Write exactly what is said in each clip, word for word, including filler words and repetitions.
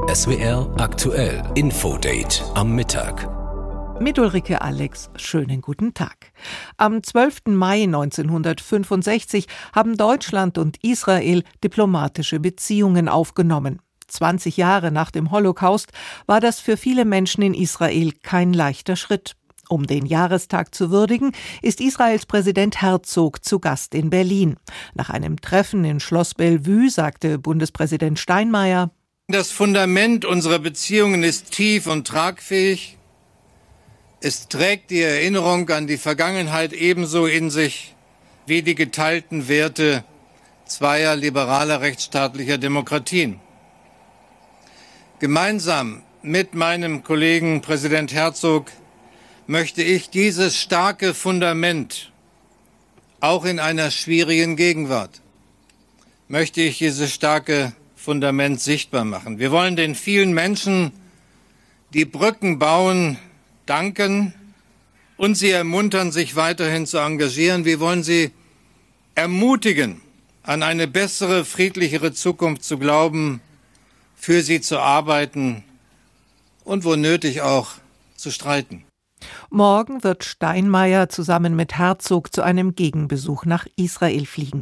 S W R aktuell Infodate am Mittag. Mit Ulrike Alex, schönen guten Tag. Am zwölften Mai neunzehnhundertfünfundsechzig haben Deutschland und Israel diplomatische Beziehungen aufgenommen. zwanzig Jahre nach dem Holocaust war das für viele Menschen in Israel kein leichter Schritt. Um den Jahrestag zu würdigen, ist Israels Präsident Herzog zu Gast in Berlin. Nach einem Treffen in Schloss Bellevue sagte Bundespräsident Steinmeier: Das Fundament unserer Beziehungen ist tief und tragfähig. Es trägt die Erinnerung an die Vergangenheit ebenso in sich wie die geteilten Werte zweier liberaler rechtsstaatlicher Demokratien. Gemeinsam mit meinem Kollegen Präsident Herzog möchte ich dieses starke Fundament auch in einer schwierigen Gegenwart, möchte ich dieses starke Fundament sichtbar machen. Wir wollen den vielen Menschen, die Brücken bauen, danken und sie ermuntern, sich weiterhin zu engagieren. Wir wollen sie ermutigen, an eine bessere, friedlichere Zukunft zu glauben, für sie zu arbeiten und wo nötig auch zu streiten. Morgen wird Steinmeier zusammen mit Herzog zu einem Gegenbesuch nach Israel fliegen.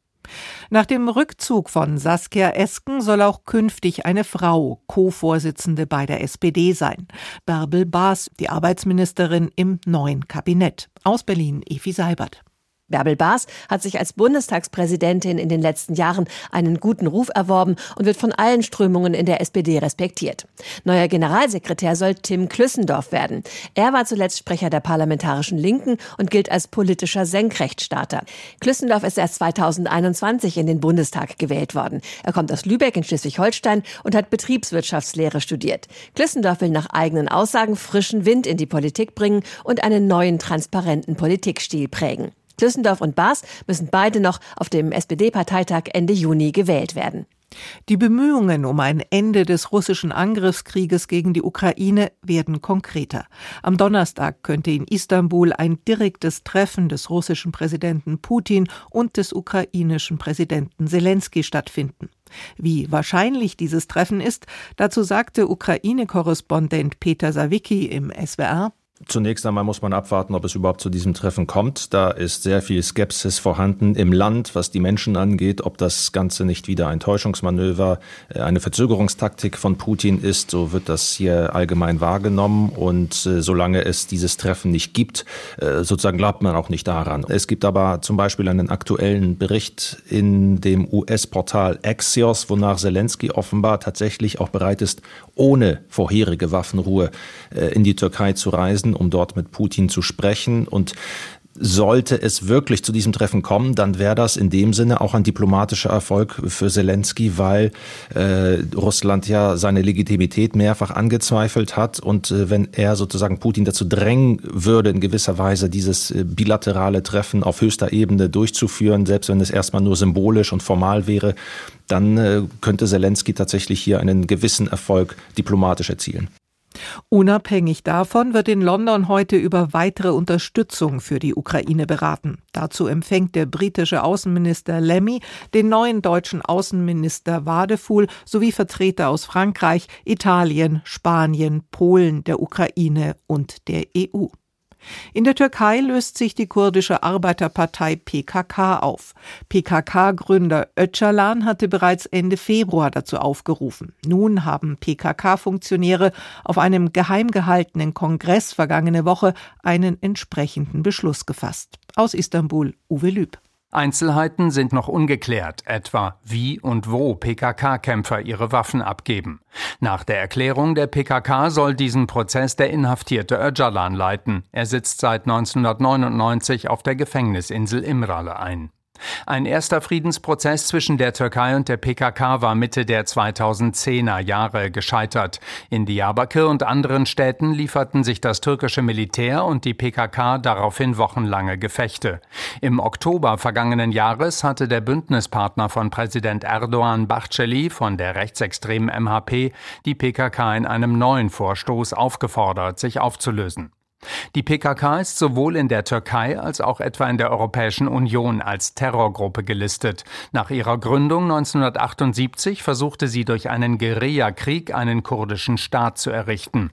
Nach dem Rückzug von Saskia Esken soll auch künftig eine Frau Co-Vorsitzende bei der S P D sein. Bärbel Baas, die Arbeitsministerin im neuen Kabinett. Aus Berlin, Evi Seibert. Bärbel Baas hat sich als Bundestagspräsidentin in den letzten Jahren einen guten Ruf erworben und wird von allen Strömungen in der S P D respektiert. Neuer Generalsekretär soll Tim Klüssendorf werden. Er war zuletzt Sprecher der parlamentarischen Linken und gilt als politischer Senkrechtstarter. Klüssendorf ist erst zweitausendeinundzwanzig in den Bundestag gewählt worden. Er kommt aus Lübeck in Schleswig-Holstein und hat Betriebswirtschaftslehre studiert. Klüssendorf will nach eigenen Aussagen frischen Wind in die Politik bringen und einen neuen, transparenten Politikstil prägen. Klüssendorf und Baas müssen beide noch auf dem S P D-Parteitag Ende Juni gewählt werden. Die Bemühungen um ein Ende des russischen Angriffskrieges gegen die Ukraine werden konkreter. Am Donnerstag könnte in Istanbul ein direktes Treffen des russischen Präsidenten Putin und des ukrainischen Präsidenten Selenskyj stattfinden. Wie wahrscheinlich dieses Treffen ist, dazu sagte Ukraine-Korrespondent Peter Sawicki im S W R: Zunächst einmal muss man abwarten, ob es überhaupt zu diesem Treffen kommt. Da ist sehr viel Skepsis vorhanden im Land, was die Menschen angeht, ob das Ganze nicht wieder ein Täuschungsmanöver, eine Verzögerungstaktik von Putin ist. So wird das hier allgemein wahrgenommen. Und äh, solange es dieses Treffen nicht gibt, äh, sozusagen glaubt man auch nicht daran. Es gibt aber zum Beispiel einen aktuellen Bericht in dem U S-Portal Axios, wonach Selenskyj offenbar tatsächlich auch bereit ist, ohne vorherige Waffenruhe äh, in die Türkei zu reisen, um dort mit Putin zu sprechen. Und sollte es wirklich zu diesem Treffen kommen, dann wäre das in dem Sinne auch ein diplomatischer Erfolg für Selenskyj, weil äh, Russland ja seine Legitimität mehrfach angezweifelt hat. Und äh, wenn er sozusagen Putin dazu drängen würde, in gewisser Weise dieses äh, bilaterale Treffen auf höchster Ebene durchzuführen, selbst wenn es erstmal nur symbolisch und formal wäre, dann äh, könnte Selenskyj tatsächlich hier einen gewissen Erfolg diplomatisch erzielen. Unabhängig davon wird in London heute über weitere Unterstützung für die Ukraine beraten. Dazu empfängt der britische Außenminister Lammy den neuen deutschen Außenminister Wadefuhl sowie Vertreter aus Frankreich, Italien, Spanien, Polen, der Ukraine und der E U. In der Türkei löst sich die kurdische Arbeiterpartei P K K auf. P K K-Gründer Öcalan hatte bereits Ende Februar dazu aufgerufen. Nun haben P K K-Funktionäre auf einem geheim gehaltenen Kongress vergangene Woche einen entsprechenden Beschluss gefasst. Aus Istanbul, Uwe Lüb. Einzelheiten sind noch ungeklärt, etwa wie und wo P K K-Kämpfer ihre Waffen abgeben. Nach der Erklärung der P K K soll diesen Prozess der inhaftierte Öcalan leiten. Er sitzt seit neunzehnhundertneunundneunzig auf der Gefängnisinsel Imralı ein. Ein erster Friedensprozess zwischen der Türkei und der P K K war Mitte der zweitausendzehner Jahre gescheitert. In Diyarbakır und anderen Städten lieferten sich das türkische Militär und die P K K daraufhin wochenlange Gefechte. Im Oktober vergangenen Jahres hatte der Bündnispartner von Präsident Erdogan, Bahçeli, von der rechtsextremen M H P, die P K K in einem neuen Vorstoß aufgefordert, sich aufzulösen. Die P K K ist sowohl in der Türkei als auch etwa in der Europäischen Union als Terrorgruppe gelistet. Nach ihrer Gründung neunzehnhundertachtundsiebzig versuchte sie durch einen Guerillakrieg einen kurdischen Staat zu errichten.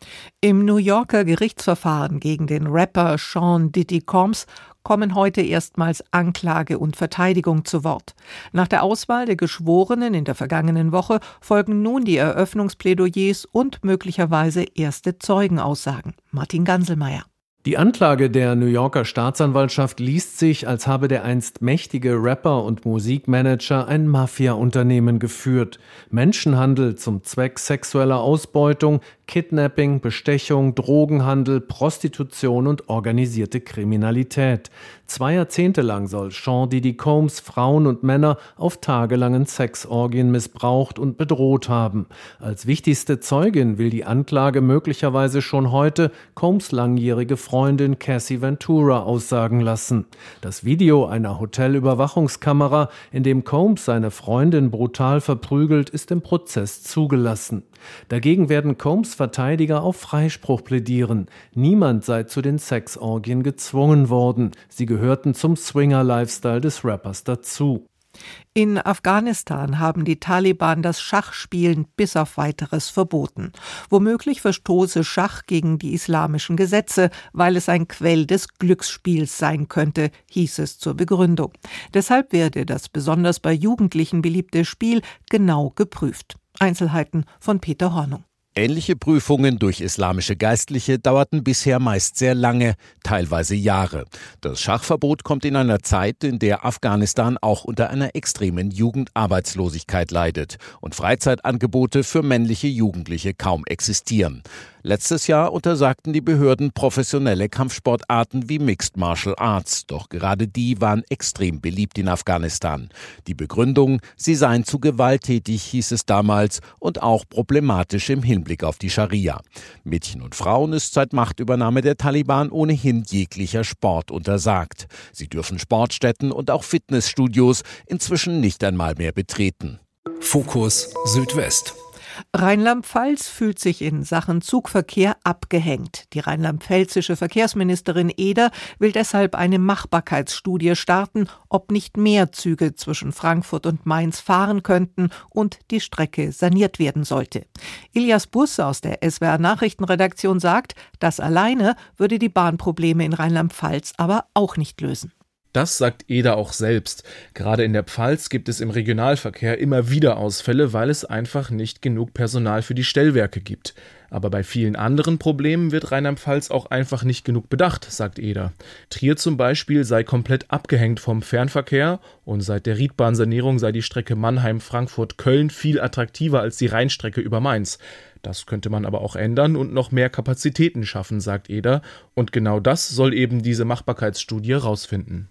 Im New Yorker Gerichtsverfahren gegen den Rapper Sean Diddy Combs kommen heute erstmals Anklage und Verteidigung zu Wort. Nach der Auswahl der Geschworenen in der vergangenen Woche folgen nun die Eröffnungsplädoyers und möglicherweise erste Zeugenaussagen. Martin Ganselmeier. Die Anklage der New Yorker Staatsanwaltschaft liest sich, als habe der einst mächtige Rapper und Musikmanager ein Mafia-Unternehmen geführt. Menschenhandel zum Zweck sexueller Ausbeutung, Kidnapping, Bestechung, Drogenhandel, Prostitution und organisierte Kriminalität. Zwei Jahrzehnte lang soll Sean Diddy Combs Frauen und Männer auf tagelangen Sexorgien missbraucht und bedroht haben. Als wichtigste Zeugin will die Anklage möglicherweise schon heute Combs langjährige Freundin Cassie Ventura aussagen lassen. Das Video einer Hotelüberwachungskamera, in dem Combs seine Freundin brutal verprügelt, ist im Prozess zugelassen. Dagegen werden Combs Verteidiger auf Freispruch plädieren. Niemand sei zu den Sexorgien gezwungen worden. Sie gehörten zum Swinger-Lifestyle des Rappers dazu. In Afghanistan haben die Taliban das Schachspielen bis auf Weiteres verboten. Womöglich verstoße Schach gegen die islamischen Gesetze, weil es ein Quell des Glücksspiels sein könnte, hieß es zur Begründung. Deshalb werde das besonders bei Jugendlichen beliebte Spiel genau geprüft. Einzelheiten von Peter Hornung. Ähnliche Prüfungen durch islamische Geistliche dauerten bisher meist sehr lange, teilweise Jahre. Das Schachverbot kommt in einer Zeit, in der Afghanistan auch unter einer extremen Jugendarbeitslosigkeit leidet und Freizeitangebote für männliche Jugendliche kaum existieren. Letztes Jahr untersagten die Behörden professionelle Kampfsportarten wie Mixed Martial Arts, doch gerade die waren extrem beliebt in Afghanistan. Die Begründung, sie seien zu gewalttätig, hieß es damals, und auch problematisch im Hinblick auf die Scharia. Mädchen und Frauen ist seit Machtübernahme der Taliban ohnehin jeglicher Sport untersagt. Sie dürfen Sportstätten und auch Fitnessstudios inzwischen nicht einmal mehr betreten. Fokus Südwest. Rheinland-Pfalz fühlt sich in Sachen Zugverkehr abgehängt. Die rheinland-pfälzische Verkehrsministerin Eder will deshalb eine Machbarkeitsstudie starten, ob nicht mehr Züge zwischen Frankfurt und Mainz fahren könnten und die Strecke saniert werden sollte. Ilias Buss aus der S W R-Nachrichtenredaktion sagt, das alleine würde die Bahnprobleme in Rheinland-Pfalz aber auch nicht lösen. Das sagt Eder auch selbst. Gerade in der Pfalz gibt es im Regionalverkehr immer wieder Ausfälle, weil es einfach nicht genug Personal für die Stellwerke gibt. Aber bei vielen anderen Problemen wird Rheinland-Pfalz auch einfach nicht genug bedacht, sagt Eder. Trier zum Beispiel sei komplett abgehängt vom Fernverkehr und seit der Riedbahnsanierung sei die Strecke Mannheim-Frankfurt-Köln viel attraktiver als die Rheinstrecke über Mainz. Das könnte man aber auch ändern und noch mehr Kapazitäten schaffen, sagt Eder. Und genau das soll eben diese Machbarkeitsstudie rausfinden.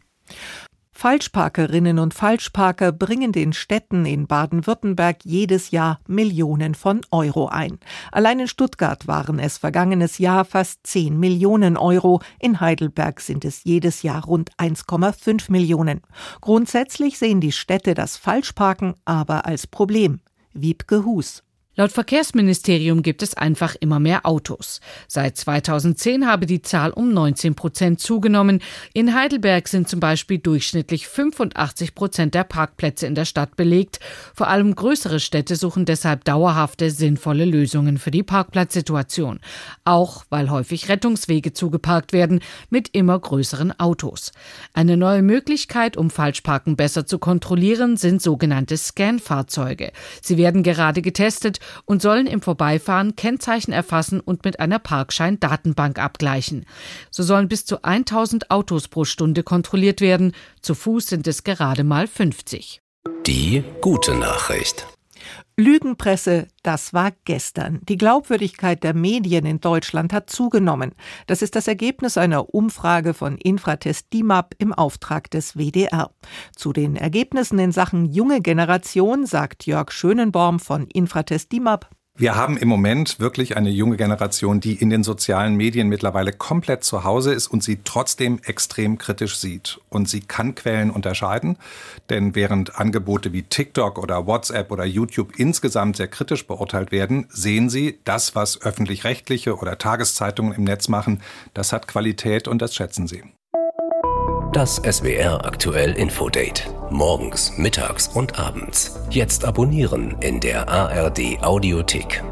Falschparkerinnen und Falschparker bringen den Städten in Baden-Württemberg jedes Jahr Millionen von Euro ein. Allein in Stuttgart waren es vergangenes Jahr fast zehn Millionen Euro. In Heidelberg sind es jedes Jahr rund eins Komma fünf Millionen. Grundsätzlich sehen die Städte das Falschparken aber als Problem. Wiebke Hus. Laut Verkehrsministerium gibt es einfach immer mehr Autos. Seit zweitausendzehn habe die Zahl um neunzehn Prozent zugenommen. In Heidelberg sind zum Beispiel durchschnittlich fünfundachtzig Prozent der Parkplätze in der Stadt belegt. Vor allem größere Städte suchen deshalb dauerhafte, sinnvolle Lösungen für die Parkplatzsituation. Auch weil häufig Rettungswege zugeparkt werden mit immer größeren Autos. Eine neue Möglichkeit, um Falschparken besser zu kontrollieren, sind sogenannte Scan-Fahrzeuge. Sie werden gerade getestet und sollen im Vorbeifahren Kennzeichen erfassen und mit einer Parkschein-Datenbank abgleichen. So sollen bis zu tausend Autos pro Stunde kontrolliert werden. Zu Fuß sind es gerade mal fünfzig. Die gute Nachricht. Lügenpresse, das war gestern. Die Glaubwürdigkeit der Medien in Deutschland hat zugenommen. Das ist das Ergebnis einer Umfrage von Infratest DIMAP im Auftrag des W D R. Zu den Ergebnissen in Sachen junge Generation sagt Jörg Schönenborn von Infratest DIMAP: Wir haben im Moment wirklich eine junge Generation, die in den sozialen Medien mittlerweile komplett zu Hause ist und sie trotzdem extrem kritisch sieht. Und sie kann Quellen unterscheiden, denn während Angebote wie TikTok oder WhatsApp oder YouTube insgesamt sehr kritisch beurteilt werden, sehen sie, das, was öffentlich-rechtliche oder Tageszeitungen im Netz machen, das hat Qualität und das schätzen sie. Das S W R aktuell Infodate. Morgens, mittags und abends. Jetzt abonnieren in der A R D Audiothek.